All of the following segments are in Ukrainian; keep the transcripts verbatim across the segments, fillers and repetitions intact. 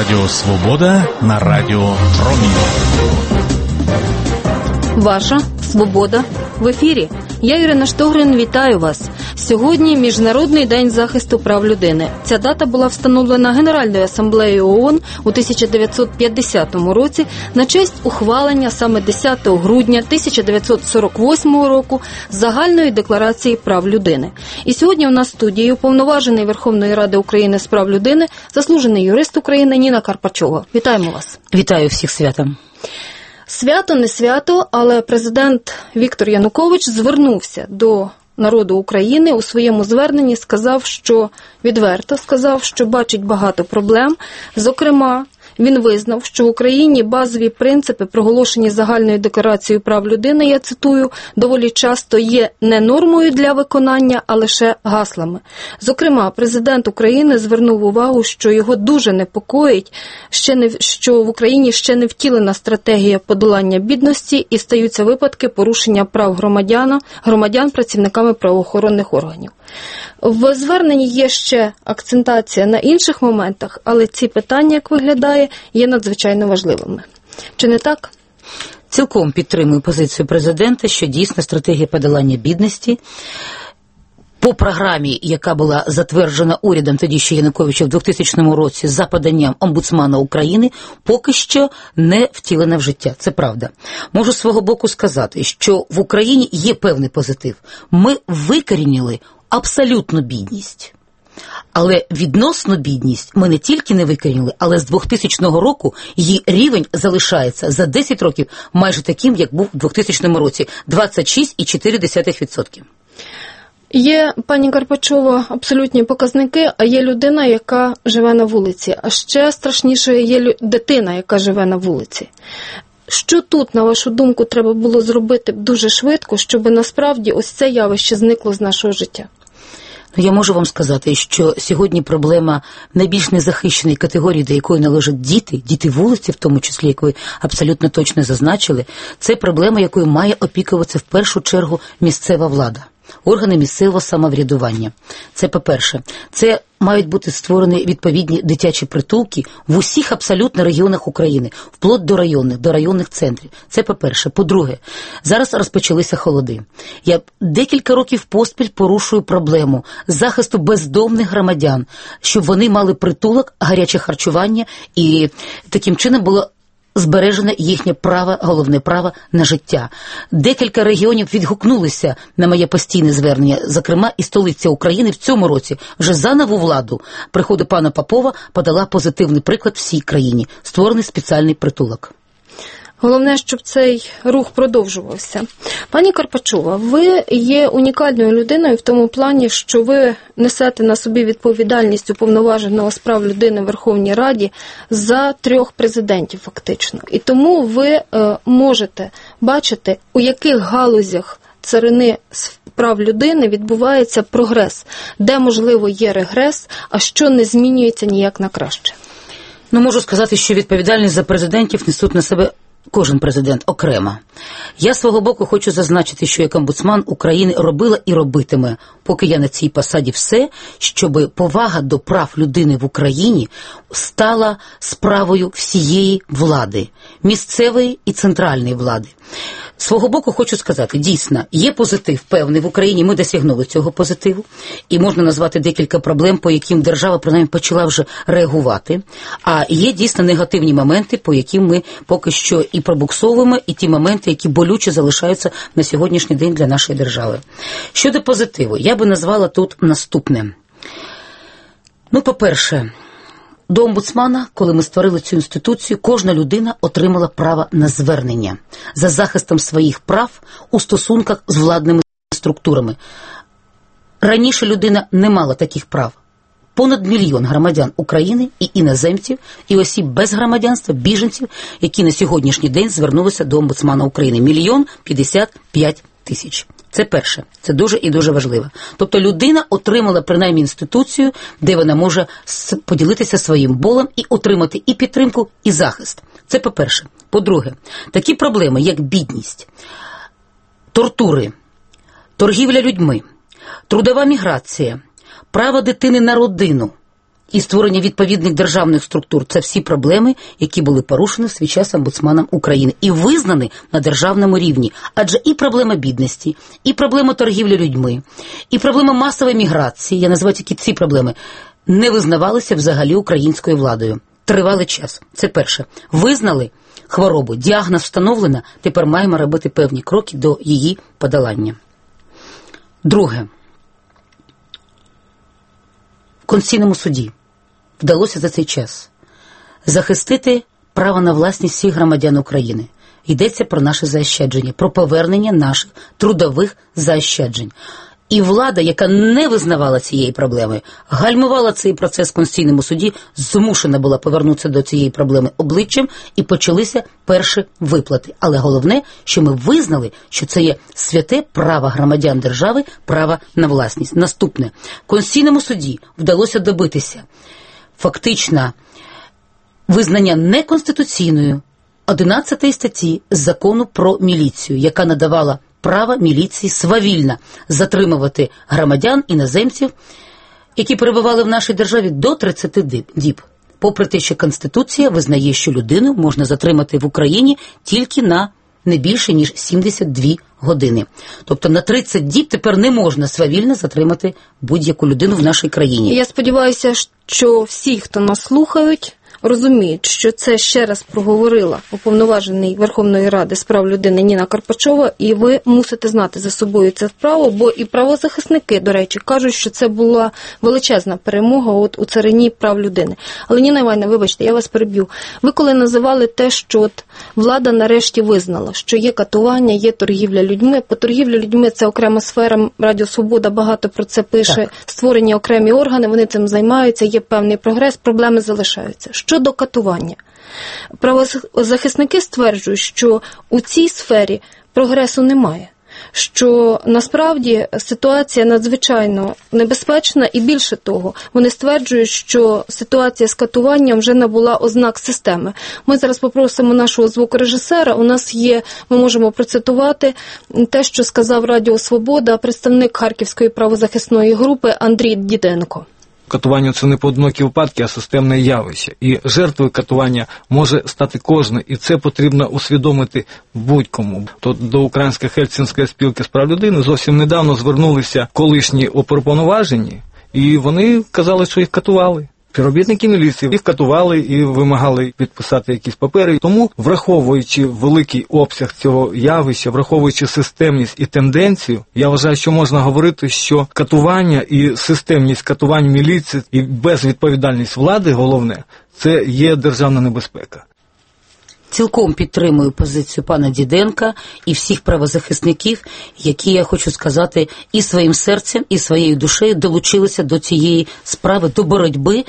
Радіо Свобода на Радіо Промінь. Ваша Свобода в ефірі. Я, Ірина Штогрин, вітаю вас. Сьогодні Міжнародний день захисту прав людини. Ця дата була встановлена Генеральною асамблеєю ООН у тисяча дев'ятсот п'ятдесятому році на честь ухвалення саме десятого грудня тисяча дев'ятсот сорок восьмого року Загальної декларації прав людини. І сьогодні у нас в студії уповноважений Верховної Ради України з прав людини, заслужений юрист України Ніна Карпачова. Вітаємо вас. Вітаю всіх святом. Свято не свято, але президент Віктор Янукович звернувся до народу України у своєму зверненні, сказав, що відверто сказав, що бачить багато проблем. Зокрема, він визнав, що в Україні базові принципи, проголошені Загальною декларацією прав людини, я цитую, доволі часто є не нормою для виконання, а лише гаслами. Зокрема, президент України звернув увагу, що його дуже непокоїть, ще не, що в Україні ще не втілена стратегія подолання бідності і стаються випадки порушення прав громадян, громадян працівниками правоохоронних органів. В зверненні є ще акцентація на інших моментах, але ці питання, як виглядає, є надзвичайно важливими. Чи не так? Цілком підтримую позицію президента, що дійсно стратегія подолання бідності по програмі, яка була затверджена урядом тоді ще Януковича в двохтисячному році за поданням омбудсмана України, поки що не втілена в життя. Це правда. Можу з свого боку сказати, що в Україні є певний позитив. Ми викорінили абсолютну бідність. Але відносну бідність ми не тільки не викорінили, але з двохтисячного року її рівень залишається за десять років майже таким, як був у двохтисячному році – двадцять шість цілих чотири десятих відсотка. Є, пані Карпачова, абсолютні показники, а є людина, яка живе на вулиці. А ще страшніше є дитина, яка живе на вулиці. Що тут, на вашу думку, треба було зробити дуже швидко, щоб насправді ось це явище зникло з нашого життя? Я можу вам сказати, що сьогодні проблема найбільш незахищеної категорії, до якої належать діти, діти вулиці в тому числі, яку ви абсолютно точно зазначили, це проблема, якою має опікуватися в першу чергу місцева влада, органи місцевого самоврядування. Це по-перше. Це мають бути створені відповідні дитячі притулки в усіх абсолютно регіонах України, вплоть до районних, до районних центрів. Це по-перше. По-друге, зараз розпочалися холоди. Я декілька років поспіль порушую проблему захисту бездомних громадян, щоб вони мали притулок, гаряче харчування і таким чином було збережене їхнє право, головне право на життя. Декілька регіонів відгукнулися на моє постійне звернення, зокрема і столиця України в цьому році вже за нову владу приходу пана Попова подала позитивний приклад всій країні. Створений спеціальний притулок. Головне, щоб цей рух продовжувався. Пані Карпачова, ви є унікальною людиною в тому плані, що ви несете на собі відповідальність уповноваженого з прав людини в Верховній Раді за трьох президентів фактично. І тому ви е, можете бачити, у яких галузях царини з прав людини відбувається прогрес, де, можливо, є регрес, а що не змінюється ніяк на краще. Ну, можу сказати, що відповідальність за президентів несуть на себе кожен президент окремо. Я, свого боку, хочу зазначити, що як омбудсман України робила і робитиме, поки я на цій посаді, все, щоб повага до прав людини в Україні стала справою всієї влади, місцевої і центральної влади. Свого боку хочу сказати, дійсно, є позитив певний в Україні, ми досягнули цього позитиву, і можна назвати декілька проблем, по яким держава, принаймні, почала вже реагувати, а є дійсно негативні моменти, по яким ми поки що і пробуксовуємо, і ті моменти, які болюче залишаються на сьогоднішній день для нашої держави. Щодо позитиву, я би назвала тут наступне. Ну, по-перше, до омбудсмана, коли ми створили цю інституцію, кожна людина отримала право на звернення за захистом своїх прав у стосунках з владними структурами. Раніше людина не мала таких прав. Понад мільйон громадян України і іноземців, і осіб без громадянства, біженців, які на сьогоднішній день звернулися до омбудсмана України. Мільйон п'ятдесят п'ять тисяч. Це перше. Це дуже і дуже важливо. Тобто людина отримала принаймні інституцію, де вона може поділитися своїм болем і отримати і підтримку, і захист. Це по-перше. По-друге, такі проблеми, як бідність, тортури, торгівля людьми, трудова міграція, право дитини на родину, і створення відповідних державних структур – це всі проблеми, які були порушені в свій час омбудсманом України і визнані на державному рівні. Адже і проблема бідності, і проблема торгівлі людьми, і проблема масової міграції, я називаю тільки ці проблеми, не визнавалися взагалі українською владою. Тривалий час. Це перше. Визнали хворобу, діагноз встановлено, тепер маємо робити певні кроки до її подолання. Друге. В Конституційному суді вдалося за цей час захистити право на власність всіх громадян України. Йдеться про наші заощадження, про повернення наших трудових заощаджень. І влада, яка не визнавала цієї проблеми, гальмувала цей процес в Конституційному суді, змушена була повернутися до цієї проблеми обличчям, і почалися перші виплати. Але головне, що ми визнали, що це є святе право громадян держави, право на власність. Наступне. В Конституційному суді вдалося добитися фактично визнання неконституційною одинадцятої статті Закону про міліцію, яка надавала право міліції свавільно затримувати громадян, іноземців, які перебували в нашій державі до тридцяти діб. Попри те, що Конституція визнає, що людину можна затримати в Україні тільки на не більше, ніж сімдесят дві години. Тобто на тридцять діб тепер не можна свавільно затримати будь-яку людину в нашій країні. Я сподіваюся, що всі, хто нас слухають, розуміють, що це ще раз проговорила уповноважений Верховної Ради з прав людини Ніна Карпачова, і ви мусите знати за собою це право, бо і правозахисники, до речі, кажуть, що це була величезна перемога от у царині прав людини. Але, Ніна Іванівна, вибачте, я вас переб'ю. Ви коли називали те, що от влада нарешті визнала, що є катування, є торгівля людьми, по торгівлі людьми це окрема сфера, Радіо Свобода багато про це пише, так. Створені окремі органи, вони цим займаються, є певний прогрес, проблеми залишаються. Щодо катування. Правозахисники стверджують, що у цій сфері прогресу немає, що насправді ситуація надзвичайно небезпечна, і більше того, вони стверджують, що ситуація з катуванням вже набула ознак системи. Ми зараз попросимо нашого звукорежисера, у нас є, ми можемо процитувати те, що сказав Радіо Свобода представник Харківської правозахисної групи Андрій Діденко. Катування – це не поодинокі випадки, а системне явище. І жертвою катування може стати кожен, і це потрібно усвідомити будь-кому. То до Української Хельсінської спілки з прав людини зовсім недавно звернулися колишні оперуповноважені, і вони казали, що їх катували. Співробітники міліції їх катували і вимагали підписати якісь папери. Тому, враховуючи великий обсяг цього явища, враховуючи системність і тенденцію, я вважаю, що можна говорити, що катування і системність катувань міліції і безвідповідальність влади, головне, це є державна небезпека. Цілком підтримую позицію пана Діденка і всіх правозахисників, які, я хочу сказати, і своїм серцем, і своєю душею долучилися до цієї справи, до боротьби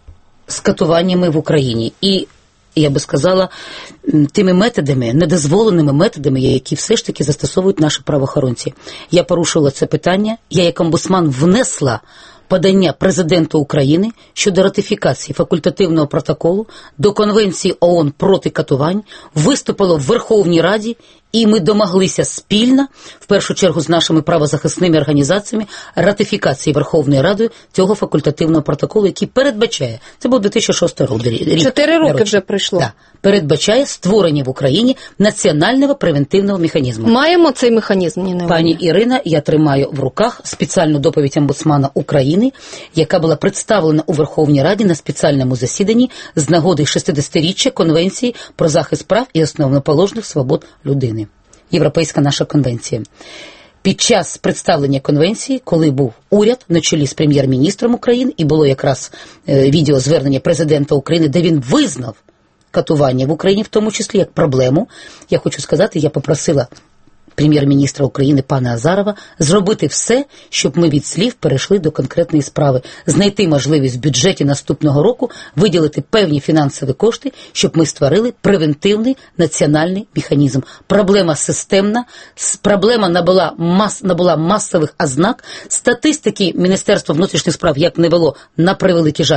з катуваннями в Україні. І, я би сказала, тими методами, недозволеними методами, які все ж таки застосовують наші правоохоронці. Я порушила це питання, я як омбудсман внесла подання президенту України щодо ратифікації факультативного протоколу до Конвенції ООН проти катувань, виступило в Верховній Раді, і ми домоглися спільно, в першу чергу з нашими правозахисними організаціями, ратифікації Верховною Радою цього факультативного протоколу, який передбачає, це був дві тисячі шостий рік. Чотири роки вже пройшло. Так, передбачає створення в Україні національного превентивного механізму. Маємо цей механізм, Ніна Іванівна? Пані Ірина, я тримаю в руках спеціальну доповідь омбудсмана України, яка була представлена у Верховній Раді на спеціальному засіданні з нагоди шістдесятиріччя Конвенції про захист прав і основоположних свобод людини. Європейська наша конвенція. Під час представлення конвенції, коли був уряд на чолі з прем'єр-міністром України, і було якраз е, відеозвернення президента України, де він визнав катування в Україні, в тому числі як проблему, я хочу сказати, я попросила прем'єр-міністра України пана Азарова зробити все, щоб ми від слів перейшли до конкретної справи, знайти можливість в бюджеті наступного року виділити певні фінансові кошти, щоб ми створили превентивний національний механізм. Проблема системна, проблема набула, мас, набула масових ознак, статистики Міністерства внутрішніх справ як не вело, на превеликий жаль,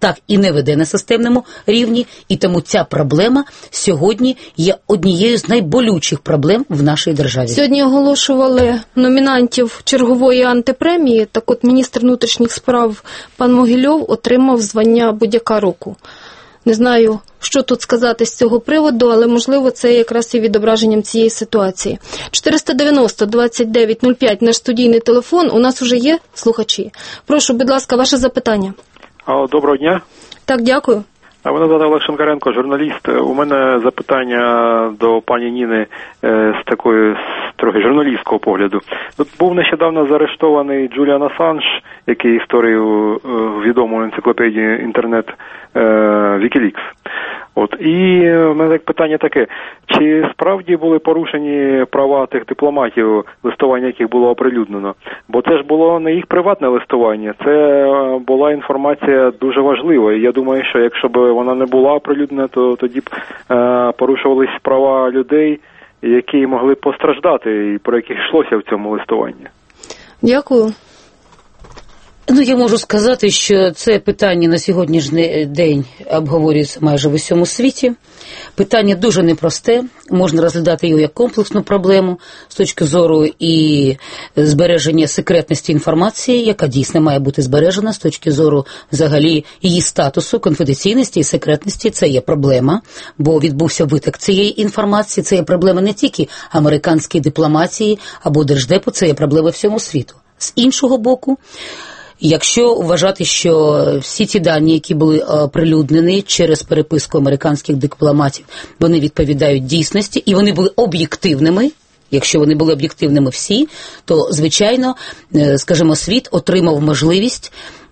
так і не веде на системному рівні, і тому ця проблема сьогодні є однією з найболючих проблем в нашій державі. Сьогодні оголошували номінантів чергової антипремії, так от міністр внутрішніх справ пан Могильов отримав звання будь-яка року. Не знаю, що тут сказати з цього приводу, але, можливо, це якраз і відображенням цієї ситуації. чотириста дев'яносто двадцять дев'ять нуль п'ять наш студійний телефон. У нас вже є слухачі. Прошу, будь ласка, ваше запитання. Алло, доброго дня. Так, дякую. Мене звати Олег Шенкаренко, журналіст. У мене запитання до пані Ніни з такої трохи журналістського погляду. Тут був нещодавно заарештований Джуліан Ассанж, який історію відому енциклопедії інтернет Вікілікс. От, і в мене питання таке, чи справді були порушені права тих дипломатів, листування яких було оприлюднено? Бо це ж було не їх приватне листування, це була інформація дуже важлива. І я думаю, що якщо б вона не була оприлюднена, то тоді б е, порушувались права людей, які могли б постраждати, і про яких йшлося в цьому листуванні. Дякую. Ну, я можу сказати, що це питання на сьогоднішній день обговорюється майже в усьому світі. Питання дуже непросте, можна розглядати його як комплексну проблему з точки зору і збереження секретності інформації, яка дійсно має бути збережена з точки зору взагалі її статусу, конфіденційності і секретності. Це є проблема, бо відбувся виток цієї інформації. Це є проблема не тільки американської дипломатії або держдепу, це є проблема всьому світу. З іншого боку, якщо вважати, що всі ті дані, які були оприлюднені через переписку американських дипломатів, вони відповідають дійсності і вони були об'єктивними, якщо вони були об'єктивними всі, то, звичайно, скажімо, світ отримав можливість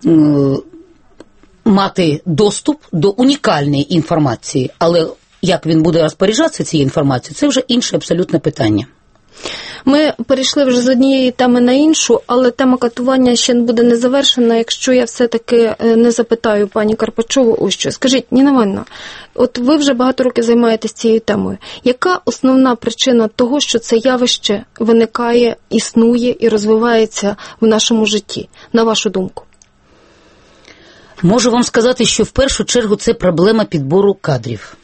мати доступ до унікальної інформації. Але як він буде розпоряджатися цією інформацією, це вже інше абсолютне питання. Ми перейшли вже з однієї теми на іншу, але тема катування ще не буде не завершена, якщо я все-таки не запитаю пані Карпачову ось що. Скажіть, Ніна Іванівна, от ви вже багато років займаєтесь цією темою. Яка основна причина того, що це явище виникає, існує і розвивається в нашому житті, на вашу думку? Можу вам сказати, що в першу чергу це проблема підбору кадрів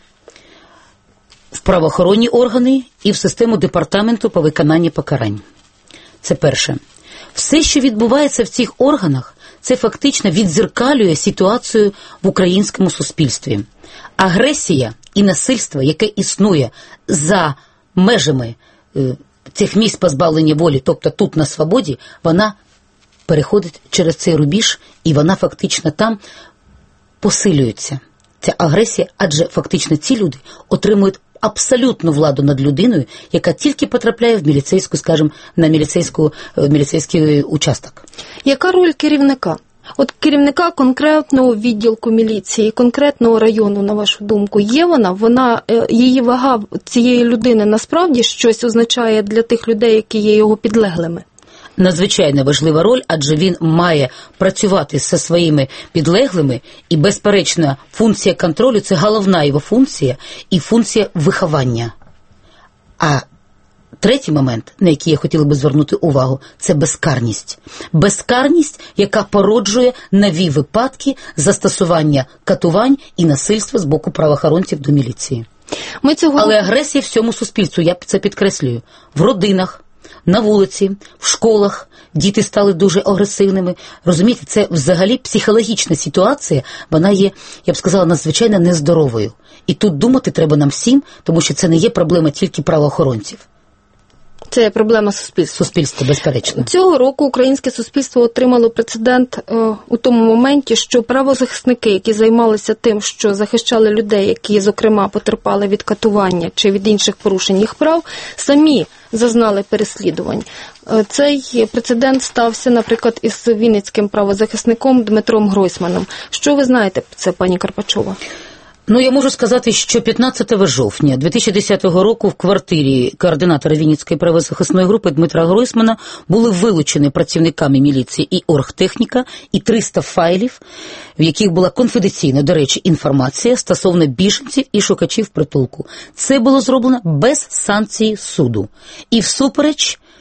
в правоохоронні органи і в систему департаменту по виконанню покарань. Це перше. Все, що відбувається в цих органах, це фактично віддзеркалює ситуацію в українському суспільстві. Агресія і насильство, яке існує за межами е, цих місць позбавлення волі, тобто тут на свободі, вона переходить через цей рубіж і вона фактично там посилюється. Ця агресія, адже фактично ці люди отримують абсолютну владу над людиною, яка тільки потрапляє в міліцейську, скажімо, на міліцейську, міліцейський участок. Яка роль керівника? От керівника конкретного відділку міліції, конкретного району, на вашу думку, є вона? Вона, її вага цієї людини насправді щось означає для тих людей, які є його підлеглими? Надзвичайно важлива роль, адже він має працювати зі своїми підлеглими, і, безперечно, функція контролю – це головна його функція і функція виховання. А третій момент, на який я хотіла би звернути увагу, це безкарність. Безкарність, яка породжує нові випадки застосування катувань і насильства з боку правоохоронців до міліції. Ми цього... Але агресія всьому суспільству, я це підкреслюю, в родинах, на вулиці, в школах діти стали дуже агресивними. Розумієте, це взагалі психологічна ситуація, вона є, я б сказала, надзвичайно нездоровою. І тут думати треба нам всім, тому що це не є проблема тільки правоохоронців. Це проблема суспільства. Суспільства, безперечно. Цього року українське суспільство отримало прецедент е, у тому моменті, що правозахисники, які займалися тим, що захищали людей, які, зокрема, потерпали від катування чи від інших порушень їх прав, самі зазнали переслідувань. Е, цей прецедент стався, наприклад, із вінницьким правозахисником Дмитром Гройсманом. Що ви знаєте про це, пані Карпачова? Ну, я можу сказати, що п'ятнадцятого жовтня дві тисячі десятого року в квартирі координатора Вінницької правозахисної групи Дмитра Гройсмана були вилучені працівниками міліції і оргтехніка, і триста файлів, в яких була конфіденційна, до речі, інформація стосовно біженців і шукачів притулку. Це було зроблено без санкції суду і всупереч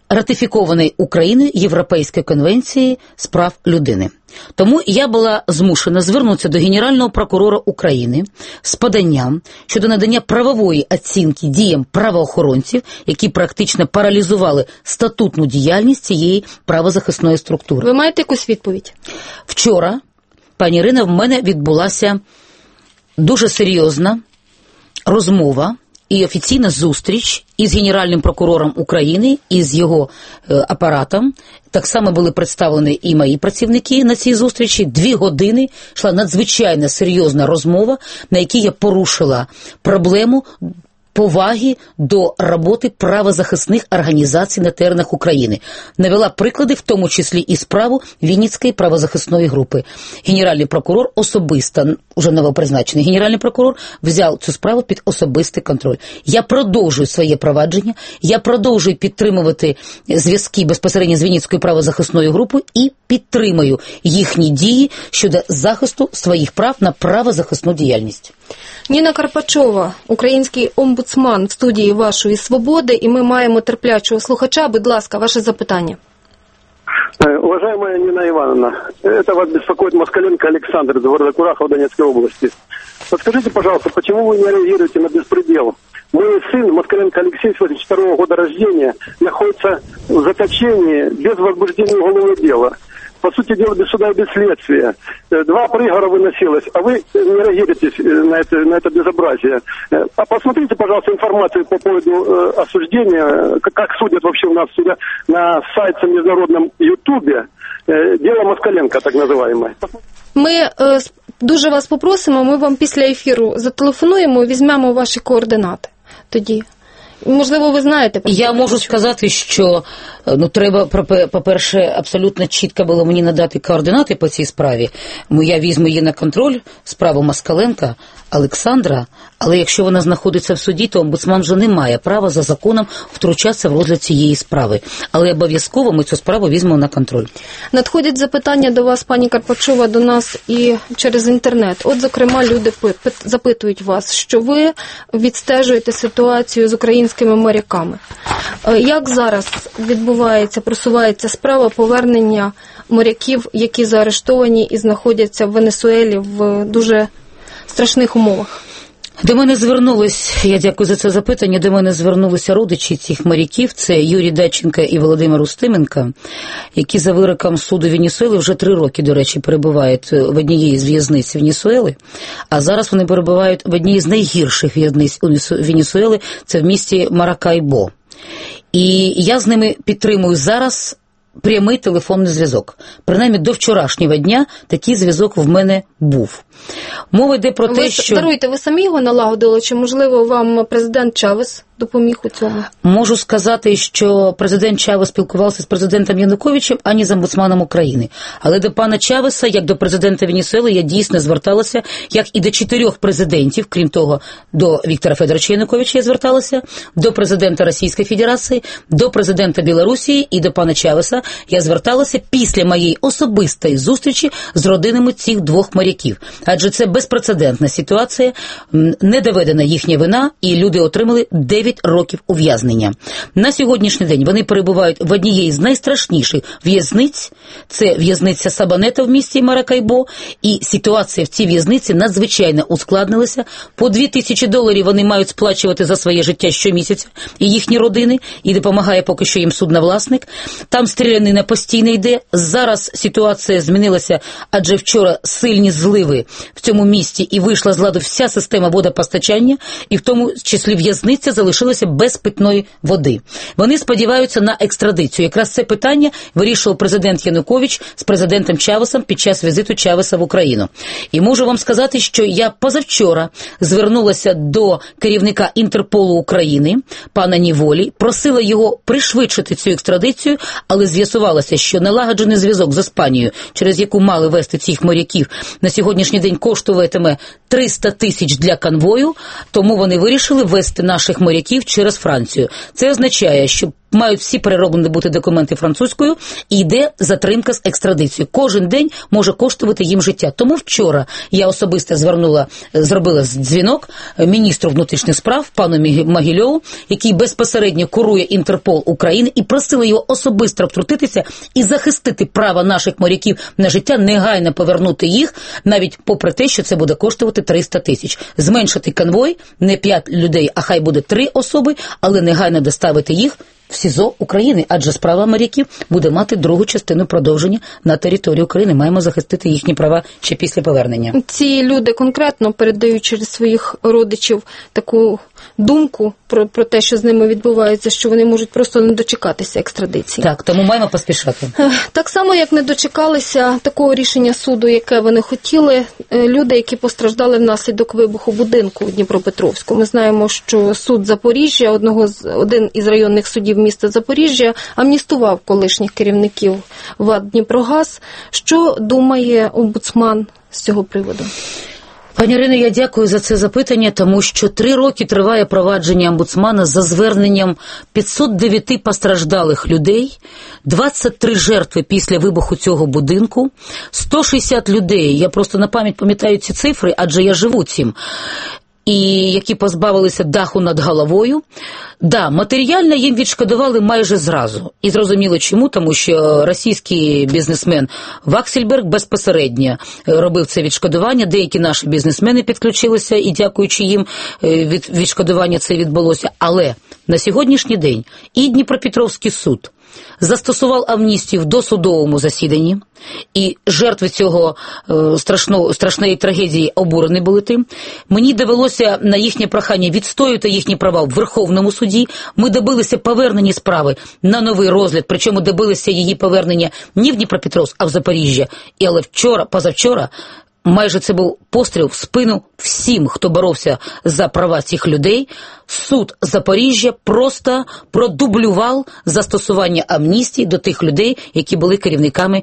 ратифікований Україною Європейської конвенції з прав людини. Тому я була змушена звернутися до Генерального прокурора України з поданням щодо надання правової оцінки діям правоохоронців, які практично паралізували статутну діяльність цієї правозахисної структури. Ви маєте якусь відповідь? Вчора, пані Ірино, в мене відбулася дуже серйозна розмова і офіційна зустріч із Генеральним прокурором України, і з його е, апаратом. Так само були представлені і мої працівники на цій зустрічі. Дві години йшла надзвичайно серйозна розмова, на якій я порушила проблему поваги до роботи правозахисних організацій на теренах України. Навела приклади, в тому числі і справу Вінницької правозахисної групи. Генеральний прокурор особисто, уже новопризначений генеральний прокурор, взяв цю справу під особистий контроль. Я продовжую своє провадження, я продовжую підтримувати зв'язки безпосередньо з Вінницькою правозахисною групою і підтримую їхні дії щодо захисту своїх прав на правозахисну діяльність. Ніна Карпачова, український омбудсман в студії «Вашої свободи», і ми маємо терплячого слухача. Будь ласка, ваше запитання. Уважаемая Нина Ивановна, это вас беспокоит Москаленко Александр из города Курахов Донецкой области. Подскажите, пожалуйста, почему вы не реагируете на беспредел? Мой сын, Москаленко Алексей, восемьдесят второго года рождения, находится в заточении без возбуждения уголовного дела. По сути дела, без суда и без следствия. Два приговора выносилось, а вы не реагируете на это, на это безобразие. А посмотрите, пожалуйста, информацию по поводу э, осуждения, как, как судят вообще у нас сюда на сайте международном Ютубе. Э, дело Москаленко, так называемое. Ми е, дуже вас попросимо, ми вам після ефіру зателефонуємо, візьмемо ваші координати тоді. Можливо, ви знаєте. Я можу сказати, що ну, треба, по-перше, абсолютно чітко було мені надати координати по цій справі. Я візьму її на контроль, справу Москаленка Олександра, але якщо вона знаходиться в суді, то омбудсман вже не має права за законом втручатися в розгляд цієї справи. Але обов'язково ми цю справу візьмемо на контроль. Надходять запитання до вас, пані Карпачова, до нас і через інтернет. От, зокрема, люди запитують вас, що ви відстежуєте ситуацію з українськими моряками. Як зараз відбувається, просувається справа повернення моряків, які заарештовані і знаходяться в Венесуелі в дуже страшних умовах? До мене звернулись, я дякую за це запитання, до мене звернулися родичі цих моряків, це Юрій Даченко і Володимир Устименко, які за вироком суду Венесуели вже три роки, до речі, перебувають в одній з в'язниць Венесуели, а зараз вони перебувають в одній з найгірших в'язниць Венесуели, це в місті Маракайбо. І я з ними підтримую зараз прямий телефонний зв'язок. Принаймні до вчорашнього дня такий зв'язок в мене був. Мова йде про ви, те, що... Даруйте, ви самі його налагодили, чи, можливо, вам президент Чавес допоміг у цьому? Можу сказати, що президент Чавес спілкувався з президентом Януковичем, а не з омбудсманом України. Але до пана Чавеса, як до президента Венесуели, я дійсно зверталася, як і до чотирьох президентів, крім того, до Віктора Федоровича Януковича я зверталася, до президента Російської Федерації, до президента Білорусі і до пана Чавеса я зверталася після моєї особистої зустрічі з родинами цих двох моряків. Адже це безпрецедентна ситуація, не доведена їхня вина, і люди отримали дев'ять років ув'язнення. На сьогоднішній день вони перебувають в одній з найстрашніших в'язниць, це в'язниця Сабанета в місті Маракайбо, і ситуація в цій в'язниці надзвичайно ускладнилася. По дві тисячі доларів вони мають сплачувати за своє життя щомісяця, і їхні родини, і допомагає поки що їм судновласник. Там стрілянина постійно йде. Зараз ситуація змінилася, адже вчора сильні зливи в цьому місті, і вийшла з ладу вся система водопостачання, і в тому числі в'язниця залишилася без питної води. Вони сподіваються на екстрадицію. Якраз це питання вирішував президент Янукович з президентом Чавесом під час візиту Чавеса в Україну. І можу вам сказати, що я позавчора звернулася до керівника Інтерполу України, пана Ніволі, просила його пришвидшити цю екстрадицію, але з'ясувалося, що налагоджений зв'язок з Іспанією, через яку мали вести цих моряків, на сьогоднішній день коштуватиме триста тисяч для конвою, тому вони вирішили вести наших моряків через Францію. Це означає, що мають всі перероблені бути документи французькою, і йде затримка з екстрадицією. Кожен день може коштувати їм життя. Тому вчора я особисто звернула, зробила дзвінок міністру внутрішніх справ, пану Могильову, який безпосередньо курує Інтерпол України, і просила його особисто втрутитися і захистити право наших моряків на життя, негайно повернути їх, навіть попри те, що це буде коштувати триста тисяч. Зменшити конвой, не п'ять людей, а хай буде три особи, але негайно доставити їх в СІЗО України, адже справа моряків буде мати другу частину продовження на території України. Маємо захистити їхні права ще після повернення. Ці люди конкретно передають через своїх родичів таку думку про, про те, що з ними відбувається, що вони можуть просто не дочекатися екстрадиції. Так, тому маємо поспішати. Так само, як не дочекалися такого рішення суду, яке вони хотіли, люди, які постраждали внаслідок вибуху будинку у Дніпропетровську. Ми знаємо, що суд Запоріжжя, одного з, один із районних судів міста Запоріжжя, амністував колишніх керівників ВАТ «Дніпрогаз». Що думає омбудсман з цього приводу? Пані Ірино, я дякую за це запитання, тому що три роки триває провадження омбудсмана за зверненням п'ятсот дев'ять постраждалих людей, двадцять три жертви після вибуху цього будинку, сто шістдесят людей, я просто на пам'ять пам'ятаю ці цифри, адже я живу цим, і які позбавилися даху над головою. Да, матеріально їм відшкодували майже зразу. І зрозуміло чому, тому що російський бізнесмен Ваксельберг безпосередньо робив це відшкодування. Деякі наші бізнесмени підключилися, і дякуючи їм від відшкодування це відбулося. Але на сьогоднішній день і Дніпропетровський суд застосував амністію в досудовому засіданні, і жертви цього е, страшно, страшної трагедії обурені були тим. Мені довелося на їхнє прохання відстоювати їхні права в Верховному суді. Ми добилися повернення справи на новий розгляд, причому добилися її повернення не в Дніпропетровськ, а в Запоріжжя. І але вчора, позавчора, майже це був постріл в спину всім, хто боровся за права цих людей. Суд Запоріжжя просто продублював застосування амністії до тих людей, які були керівниками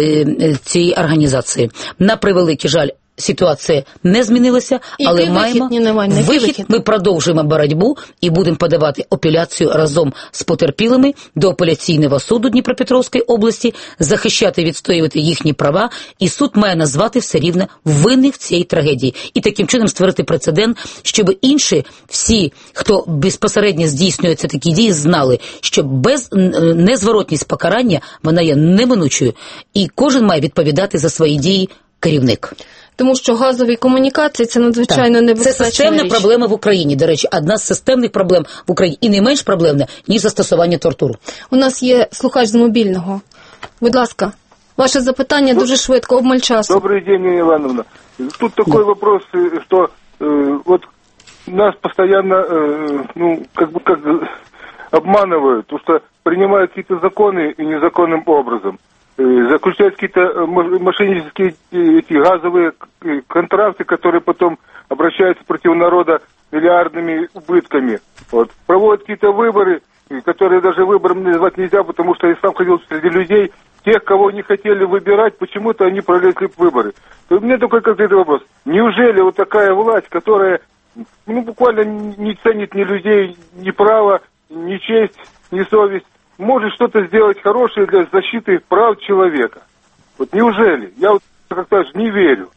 цієї організації. На превеликий жаль, ситуація не змінилася, і але вихід, маємо вихід, вихід. Ми продовжуємо боротьбу і будемо подавати апеляцію разом з потерпілими до апеляційного суду Дніпропетровської області, захищати, відстоювати їхні права, і суд має назвати все рівно винних в цій трагедії. І таким чином створити прецедент, щоб інші всі, хто безпосередньо здійснює ці такі дії, знали, що без незворотність покарання, вона є неминучою, і кожен має відповідати за свої дії керівник. Тому що газові комунікації – це надзвичайно так. небезпечна Це системна річ. проблема в Україні, до речі, одна з системних проблем в Україні, і не менш проблемна, ніж застосування тортур. У нас є слухач з мобільного. Будь ласка, ваше запитання дуже швидко, обмаль часу. Добрий день, Нина Ивановна. Тут такой да. вопрос, что э, вот нас постоянно, э, ну, как бы как обманывают, потому что принимают какие-то законы и незаконным образом. Заключают какие-то мошеннические эти газовые контракты, которые потом обращаются против народа миллиардными убытками. Вот. Проводят какие-то выборы, которые даже выбором назвать нельзя, потому что я сам ходил среди людей, тех, кого не хотели выбирать, почему-то они пролезли в выборы. То у меня такой конкретный вопрос. Неужели вот такая власть, которая ну, буквально не ценит ни людей, ни права, ни честь, ни совесть, может что-то сделать хорошее для защиты прав человека? Вот неужели? Я вот как-то не верю.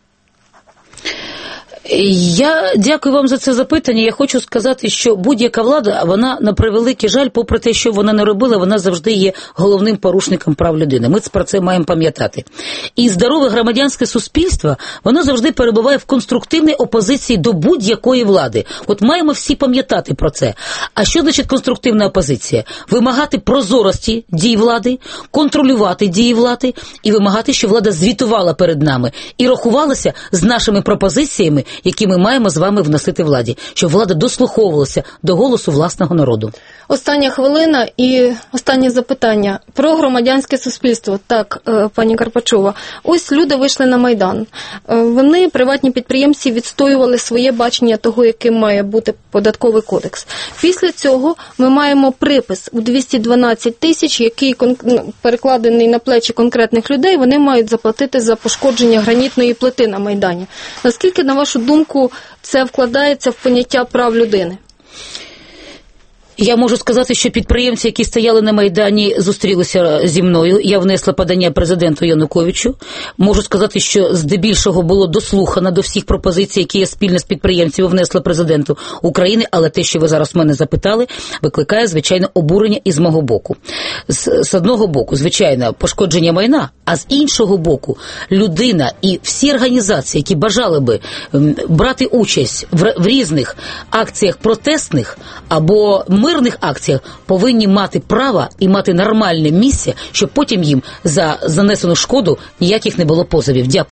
Я дякую вам за це запитання. Я хочу сказати, що будь-яка влада, вона, на превеликий жаль, попри те, що вона не робила, вона завжди є головним порушником прав людини. Ми про це маємо пам'ятати. І здорове громадянське суспільство, воно завжди перебуває в конструктивній опозиції до будь-якої влади. От маємо всі пам'ятати про це. А що значить конструктивна опозиція? Вимагати прозорості дій влади, контролювати дії влади і вимагати, щоб влада звітувала перед нами і рахувалася з нашими пропозиціями, які ми маємо з вами вносити владі, щоб влада дослуховувалася до голосу власного народу. Остання хвилина і останнє запитання про громадянське суспільство. Так, пані Карпачова, ось люди вийшли на Майдан. Вони, приватні підприємці, відстоювали своє бачення того, яким має бути податковий кодекс. Після цього ми маємо припис у двісті дванадцять тисяч, який перекладений на плечі конкретних людей, вони мають заплатити за пошкодження гранітної плити на Майдані. Наскільки, на вашу думку, це вкладається в поняття прав людини? Я можу сказати, що підприємці, які стояли на Майдані, зустрілися зі мною. Я внесла подання президенту Януковичу. Можу сказати, що здебільшого було дослухано до всіх пропозицій, які я спільно з підприємцями внесла президенту України, але те, що ви зараз мене запитали, викликає, звичайно, обурення із мого боку. З, з одного боку, звичайно, пошкодження майна, а з іншого боку, людина і всі організації, які бажали би брати участь в, в різних акціях протестних або мирних акціях, повинні мати право і мати нормальне місце, щоб потім їм за занесену шкоду ніяких не було позовів. Дякую.